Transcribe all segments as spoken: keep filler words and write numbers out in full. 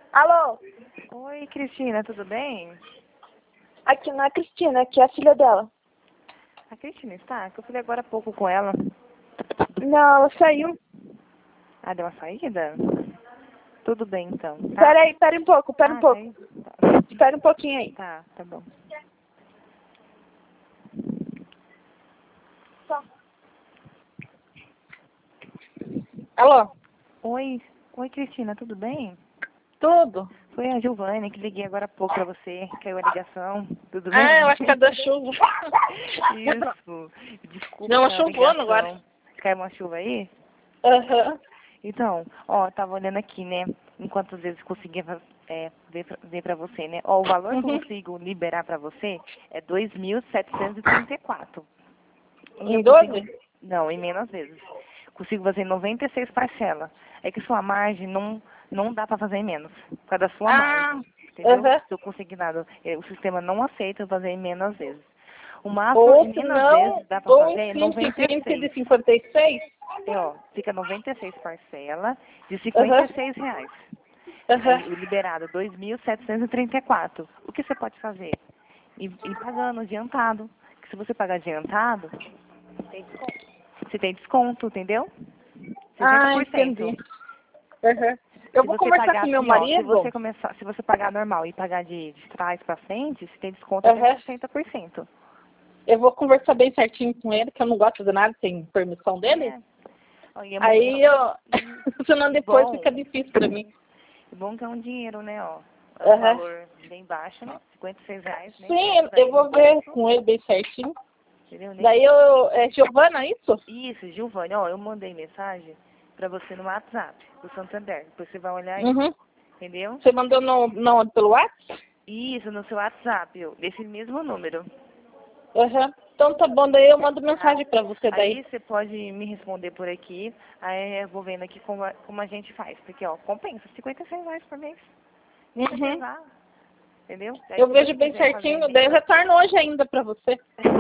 Alô? Oi, Cristina, tudo bem? Aqui não é a Cristina, aqui é a filha dela. A Cristina está? Que eu falei agora há pouco com ela. Não, ela saiu. Ah, deu uma saída? Tudo bem, então. Tá? Pera aí, pera um pouco, pera um Ah, pouco. saiu? Tá. Espera um pouquinho aí. Tá, tá bom. Só. Alô? Oi, oi, Cristina, tudo bem? Tudo? Foi a Giovana que liguei agora há pouco pra você. Caiu a ligação. Tudo bem? Ah, eu acho que é da chuva. Isso. Desculpa Não, uma pela chuvona ligação. agora. Caiu uma chuva aí? Aham. Então, ó, tava olhando aqui, né? Enquanto às vezes conseguia é, ver, pra, ver pra você, né? Ó, o valor que eu Uhum. consigo liberar pra você é dois mil setecentos e trinta e quatro. E eu Em consigo... doze? Não, em menos vezes. Consigo fazer noventa e seis parcelas. É que sua margem não, não dá pra fazer em menos. Por causa da sua Ah, margem. Entendeu? aham. Seu consignado. eh, O sistema não aceita fazer em menos vezes. O máximo em Ou se menos não, vezes dá pra dois fazer é vinte e noventa e vinte seis. de cinquenta e seis? É, ó, fica noventa e seis parcela de cinquenta Aham. e seis reais. Aham. Aí o liberado dois mil setecentos e trinta e quatro. O que você pode fazer? Ir, ir pagando adiantado. Que se você pagar adiantado, tem desconto. Você tem desconto, entendeu? sessenta Ah, por cento. entendi. Aham. Eu Se vou você conversar pagar com meu assim, ó, se você marido. começar, se você pagar normal e pagar de, de trás pra frente, você tem desconto até Aham. sessenta por cento. Eu vou conversar bem certinho com ele, que eu não gosto de nada sem permissão dele. É. Ó, e é, mo- Aí é, eu. Senão depois bom, fica difícil pra mim. é bom que é um dinheiro, né, ó. É um Aham. valor bem baixo, né? cinquenta e seis reais, nem Sim, pesa eu aí no vou ver bolso, com ele bem certinho. entendeu? Nem Daí eu. É Giovana, isso? isso, Giovanni, ó, eu mandei mensagem pra você no WhatsApp do Santander. Depois você vai olhar aí, Uhum. entendeu? Você mandou no, no, pelo WhatsApp? Isso, no seu WhatsApp, ó, desse mesmo número. Aham. Então tá bom, daí eu mando Tá? mensagem pra você daí. Aí você pode me responder por aqui, aí eu vou vendo aqui como a, como a gente faz. Porque, ó, compensa, cinquenta e seis reais por mês. Nem vai Uhum. pesar, entendeu? Aí Eu se vejo você bem quiser fazer certinho, daí eu menos, retorno hoje ainda pra você.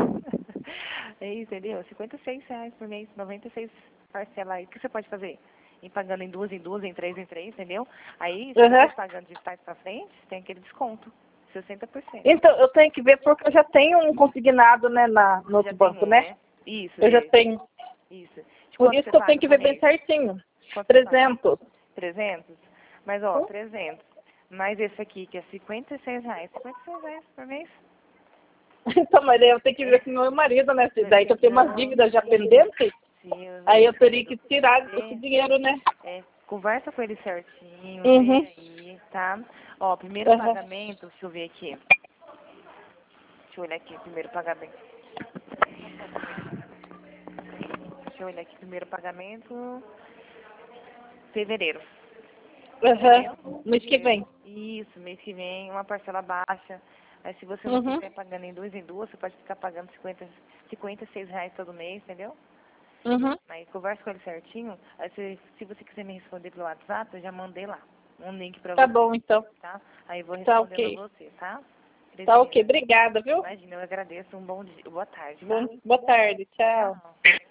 é isso, entendeu? cinquenta e seis reais por mês, noventa e seis parcelas aí. O que você pode fazer? Ir pagando em duas, em duas, em três, em três, entendeu? Aí, se você Aham. pagando de trás pra frente, tem aquele desconto, sessenta por cento. Então, eu tenho que ver porque eu já tenho um consignado, né, na, no Você já outro tem banco, um, né? né? Isso, Eu já de, tenho. isso. De Por quanto isso você que eu tenho paga que por ver bem mês? certinho. Quanto você paga? trezentos. trezentos? Mas, ó, Hum? trezentos. Mais esse aqui, que é cinquenta e seis reais. cinquenta e seis reais por mês? Então, mas daí eu tenho que É. ver com meu marido, né? Se Você daí que tem eu que... tenho umas Não, dívidas já sim. pendentes, Sim, eu aí eu teria entendo. que tirar esse Vê, dinheiro, né? é, conversa com ele certinho, Uhum. vê aí, tá? Ó, primeiro Uhum. pagamento, deixa eu ver aqui. Deixa eu olhar aqui, primeiro pagamento. Deixa eu olhar aqui, primeiro pagamento, fevereiro. Entendeu? Uhum. Mês que Fe- vem. Isso, mês que vem, uma parcela baixa. Aí se você não Uhum. quiser pagando em duas em duas, você pode ficar pagando cinquenta, cinquenta e seis reais todo mês, entendeu? Uhum. Aí conversa com ele certinho. Aí se, se você quiser me responder pelo WhatsApp, eu já mandei lá um link pra Tá você, bom, então. tá? Aí eu vou Tá respondendo a ok. você, tá? Tá ok. Cristina, Obrigada, viu? imagina, eu agradeço. Um bom dia, boa tarde, tá? Bom, boa tarde. Tchau. Tchau.